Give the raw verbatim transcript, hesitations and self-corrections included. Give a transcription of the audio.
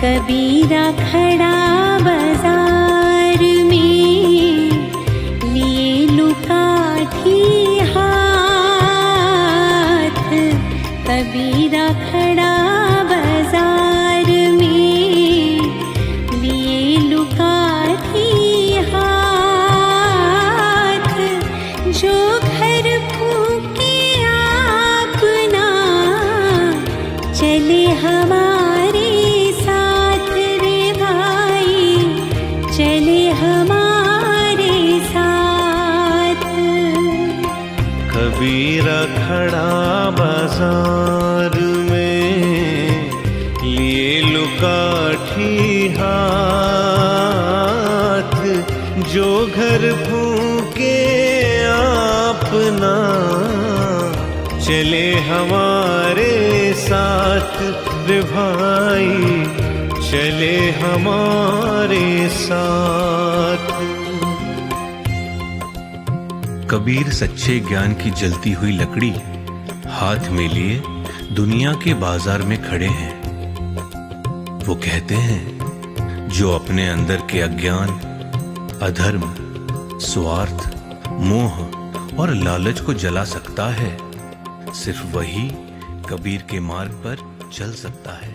कबीरा खड़ा बाजार में, लिए लुकाठी हाथ। कबीरा खड़ा बाजार में, लिए लुकाठी हाथ। जो घर फूके आपना, चले हमारे साथ रे भाई, चले हमारे साथ। कबीरा खड़ा बाजार में, लिए लुकाठी हाथ। जो घर फूके आपना, चले हमारे साथ रे भाई, चले हमारे साथ। कबीर सच्चे ज्ञान की जलती हुई लकड़ी हाथ में लिए दुनिया के बाजार में खड़े हैं। वो कहते हैं, जो अपने अंदर के अज्ञान, अधर्म, स्वार्थ, मोह और लालच को जला सकता है, सिर्फ वही कबीर के मार्ग पर चल सकता है।